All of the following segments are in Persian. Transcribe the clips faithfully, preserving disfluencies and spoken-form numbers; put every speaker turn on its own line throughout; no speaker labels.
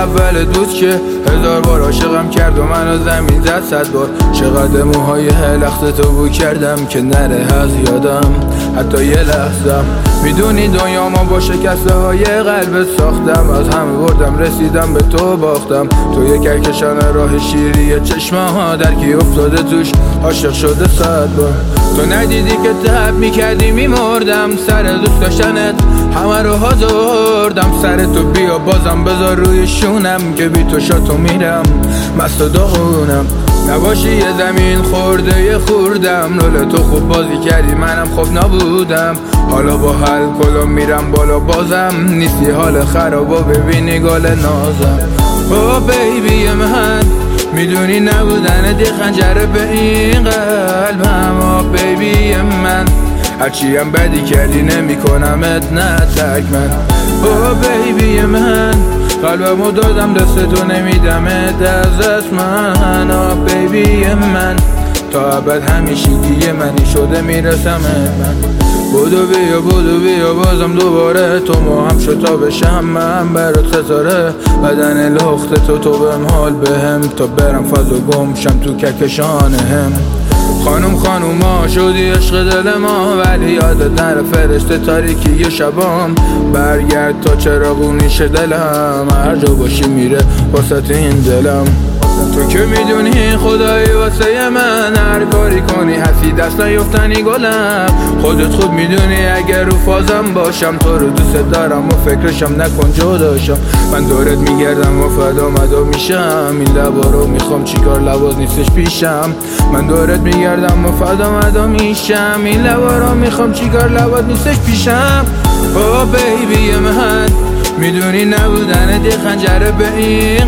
اول دوست که هزار بار عاشقم کرد و منو زمین زد صد بار. چقدر موهای لخت تو بو کردم که نره از یادم حتی یه لحظم. میدونی دنیا ما با شکسته های قلبت ساختم، از همه بردم رسیدم به تو باختم. تو یک کهکشان راه شیری چشمه ها در کی افتاده توش عاشق شده صد بار. تو ندیدی که تب میکردی میمردم سر دوست داشتنت، همه رو هزاردم سر تو. بیا بازم بذار روی شونم که بی تو شاتو میرم مست و داغونم. نباشی یه زمین خورده یه خوردم، رول تو خوب بازی کردی منم خوب نبودم. حالا با حل کلا میرم بالا بازم نیستی حال خرابا ببینی گل نازم. او بیبی من میدونی نبودن دی خنجره به این قلبم. او بیبی من هرچی هم بدی کردی نمی کنمت نه تک من. او بیبی من قلبمو دادم دست تو نمیدمت از دست من. او بیبی من تا ابد همیشگی منی شده میرسم من. بودو بیا بودو بیا بازم دوباره تو ما هم شتا بشم من برات خساره. بدن لخت تو تو بهم حال بهم تا برم فاز و گم شم تو کهکشان هم. خانم خانوما شدی عشق دل ما ولی یادت نره فرشته تاریکی شبام. برگرد تا چراغونیش دلم هر جا باشی میره واسه این دلم. تو که میدونی خدایی واسه من هر کاری کنی هستی دست نیفتنی گلم. خودت خود میدونی اگر رو فازم باشم تو رو دوست دارم و فکرشم نکن جداشم. من دورت میگردم و فدا مدا میشم این لبا رو میخوام چیکار لباس نیستش پیشم. من دورت میگردم و فدا مدا میشم این لبا رو میخوام چیکار لباس نیستش پیشم. او بیبی من میدونی نبودن دی خنجره به این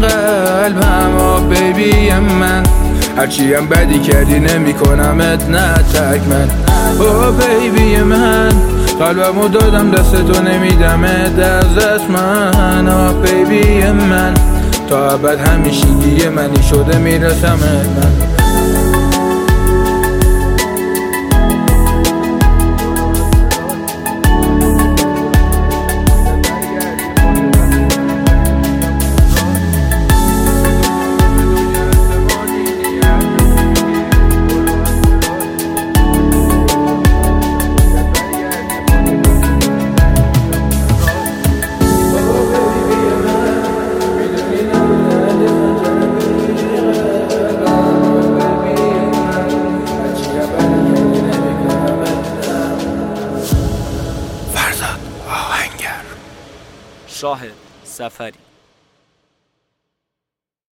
قلبم. او بیبی من هرچی هم بدی کردی نمی کنمت نه تک من. او بیبی من قلبمو دادم دست تو نمیدمت از دست من. او بیبی من تا ابد همیشگی منی شده میرسم من.
شاهد سفری.